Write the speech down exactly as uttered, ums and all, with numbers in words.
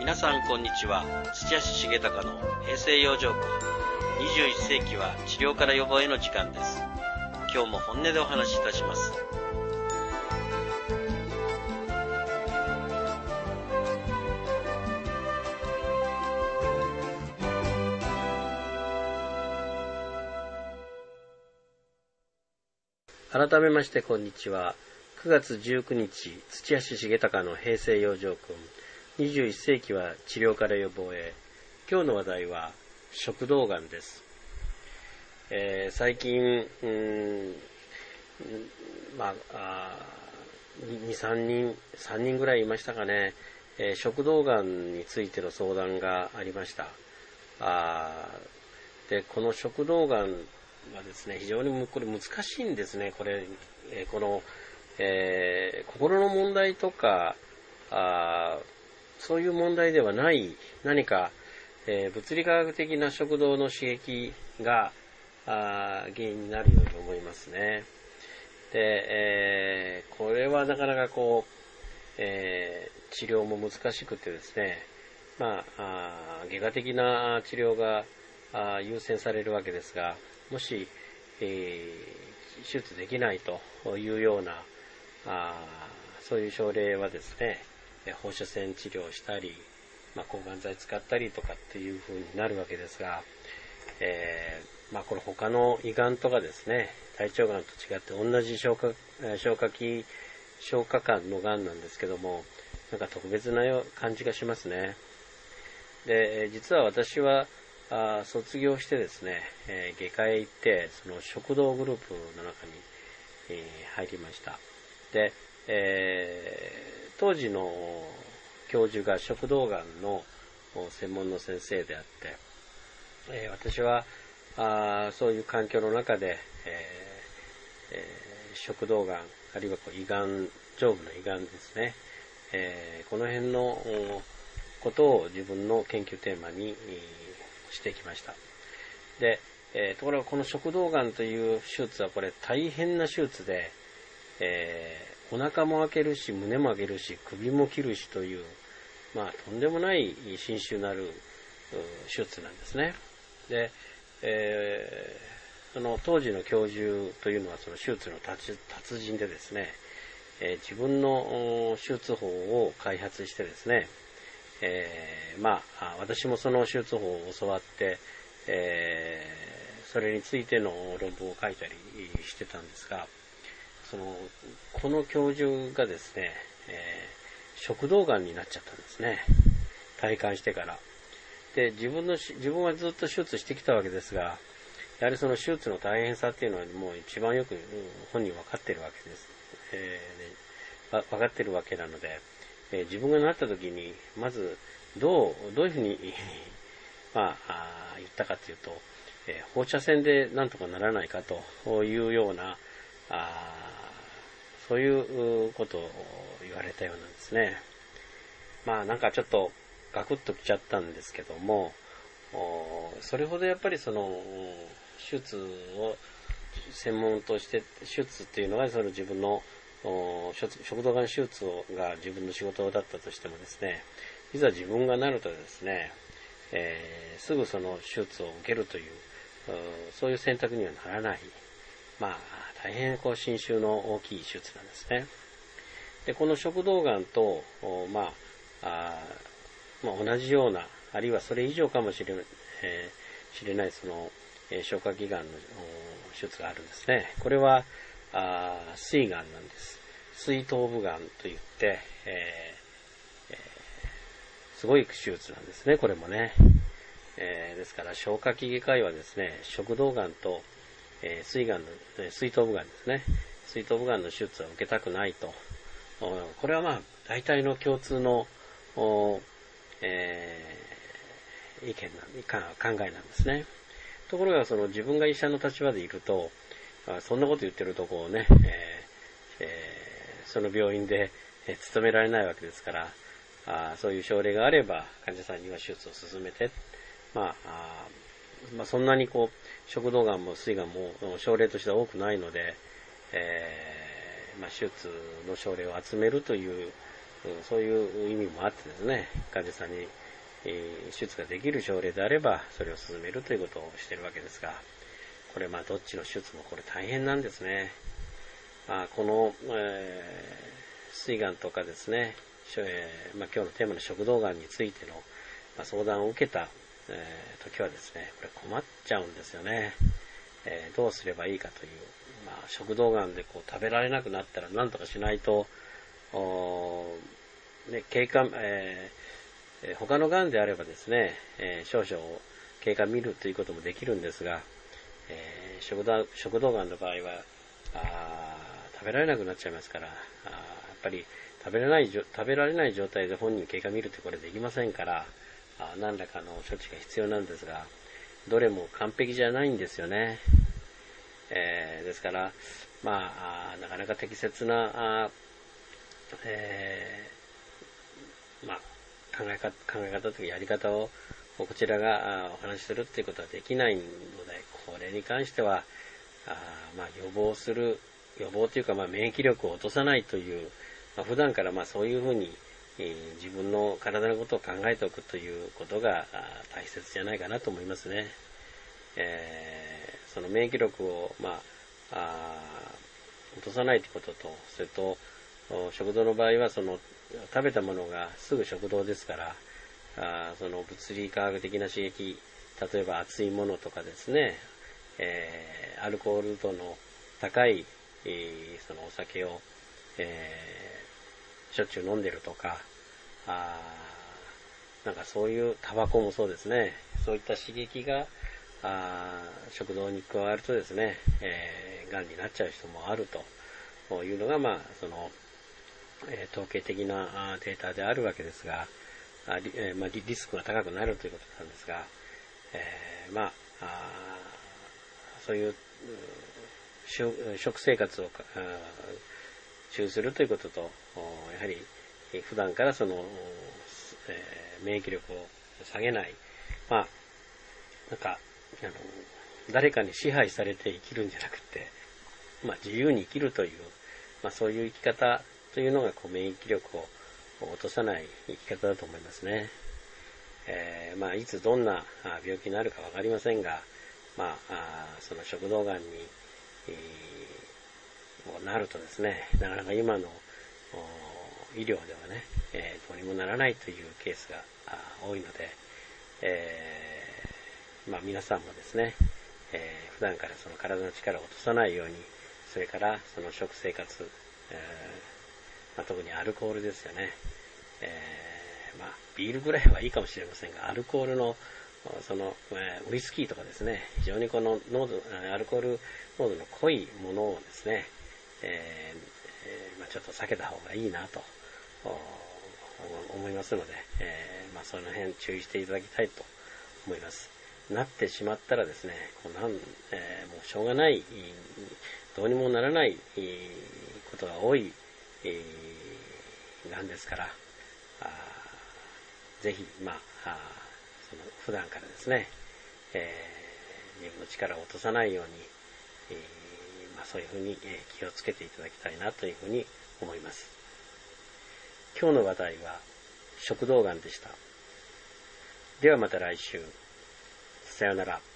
皆さんこんにちは。土屋重隆の平成養生訓。にじゅういっ世紀は治療から予防への時間です。今日も本音でお話しいたします。改めましてこんにちは。くがつじゅうくにち、土屋重隆の平成養生訓。にじゅういっ世紀は治療から予防へ。今日の話題は食道がんです。えー、最近、うーんまあ、に、さんにん、さんにんぐらいいましたかね、えー、食道がんについての相談がありました。あで、この食道がんはですね、非常にこれ難しいんですね。これ、えー、この、えー、心の問題とか、あそういう問題ではない何か、えー、物理科学的な食道の刺激があ原因になるように思いますね。で、えー、これはなかなかこう、えー、治療も難しくてですね、まあ、あ外科的な治療があ優先されるわけですが、もし、えー、手術できないというようなあそういう症例はですね、放射線治療をしたり、まあ、抗がん剤使ったりとかっていう風になるわけですが、えー、まあこれ他の胃がんとかですね、大腸がんと違って同じ消化、消化器、消化管のがんなんですけども、なんか特別な感じがしますね。で、実は私はあ卒業してですね、えー、外科へ行って、その食道グループの中に、えー、入りました。で、えー、当時の教授が食道がんの専門の先生であって、えー、私はあそういう環境の中で、えーえー、食道がん、あるいはこう胃がん、上部の胃がんですね、えー、この辺のことを自分の研究テーマにしてきました。で、えー、ところがこの食道がんという手術はこれ大変な手術で、えー、お腹も開けるし、胸も開けるし、首も切るしという、まあ、とんでもない侵襲なる手術なんですね。で、えー、その当時の教授というのはその手術の達人でですね、えー、自分の手術法を開発してですね、えー、まあ、私もその手術法を教わって、えー、それについての論文を書いたりしてたんですが、そのこの教授がですね、えー、食道がんになっちゃったんですね。体感してから。で、自分の自分はずっと手術してきたわけですが、やはりその手術の大変さっていうのはもう一番よく本人分かってるわけです。えーね、分かってるわけなので、えー、自分がなった時にまずどうどういうふうにまあ言ったかというと、えー、放射線でなんとかならないかというようなあそういうことを言われたようなんですね。まあなんかちょっとガクッときちゃったんですけども、それほどやっぱりその手術を専門として手術っていうのがその自分の食道がん手術が自分の仕事だったとしてもですね、いざ自分がなるとですね、えー、すぐその手術を受けるというそういう選択にはならない。まあ大変こう侵襲の大きい手術なんですね。で、この食道がんと、まあ、あまあ、同じような、あるいはそれ以上かもしれない、えー、知れないその、えー、消化器がんの手術があるんですね。これは、あ膵がんなんです。膵頭部がんといって、えーえー、すごい手術なんですね、これもね。えー、ですから、消化器外科医はですね、食道がんと、えー、膵がんの、膵頭部がんですね。膵頭部がんの手術は受けたくないと。これはまあ、大体の共通の、えー、意見なん、考えなんですね。ところが、その自分が医者の立場でいると、そんなこと言ってるとこうね、えーえー、その病院で、えー、勤められないわけですから、あそういう症例があれば、患者さんには手術を進めて、まあ、あまあ、そんなにこう、食道がんも膵がんも症例としては多くないので、えーまあ、手術の症例を集めるというそういう意味もあってですね、患者さんに、えー、手術ができる症例であればそれを進めるということをしているわけですが、これまあどっちの手術もこれ大変なんですね。まあ、この、えー、膵がんとかですね、えーまあ、今日のテーマの食道がんについての、まあ、相談を受けた、えー、時はですね、これ困っちゃうんですよね。えー、どうすればいいかという、まあ、食道がんでこう食べられなくなったら何とかしないと、ね、経過、えー、他のがんであればですね、えー、少々経過見るということもできるんですが、えー、食道、食道がんの場合はあ食べられなくなっちゃいますから、あやっぱり食べられない食べられない状態で本人経過見るってこれできませんから、あ何らかの処置が必要なんですが、どれも完璧じゃないんですよね。えー、ですから、まあ、あなかなか適切な、あえー、まあ、考え方、考え方というかやり方をこちらがお話しするっていうことはできないので、これに関しては、あまあ、予防する、予防というか、まあ、免疫力を落とさないという、まあ、普段からまあそういうふうに、えー、自分の体のことを考えておくということが大切じゃないかなと思いますね。えー、その免疫力を、まあ、あ落とさないということと、それと食道の場合はその食べたものがすぐ食道ですから、あその物理科学的な刺激、例えば熱いものとかですね、えー、アルコール度の高い、えー、そのお酒を、えー、しょっちゅう飲んでるとか、あなんかそういうタバコもそうですね、そういった刺激があ食道に加わるとですね、えー、がんになっちゃう人もあるというのが、まあその、えー、統計的なデータであるわけですが、あリ,、えーまあ、リスクが高くなるということなんですが、えー、まああそういう食生活を中するということと、やはり普段からその、えー、免疫力を下げない、まあなんかあの誰かに支配されて生きるんじゃなくて、まあ、自由に生きるという、まあ、そういう生き方というのがこう免疫力を落とさない生き方だと思いますね。えー、まあいつどんな病気になるかわかりませんが、まあ、あその食道がんに、えー、なるとですね、なかなか今の医療ではね、えー、どうにもならないというケースが多いので、えー、まあ皆さんもですね、えー、普段からその体の力を落とさないように、それからその食生活、えーまあ、特にアルコールですよね。えーまあ、ビールぐらいはいいかもしれませんが、アルコールのその、えー、ウイスキーとかですね、非常にこの濃度、アルコール濃度の濃いものをですね、えーえーまあ、ちょっと避けた方がいいなと思いますので、えーまあ、その辺注意していただきたいと思います。なってしまったらですね、こうなん、えー、もうしょうがない、どうにもならないことが多い、えー、なんですから、あぜひ、まあ、あその普段からですね、えー、自分の力を落とさないように、えーまあ、そういうふうに、えー、気をつけていただきたいなというふうに思います。今日の話題は食道がんでした。ではまた来週。さようなら。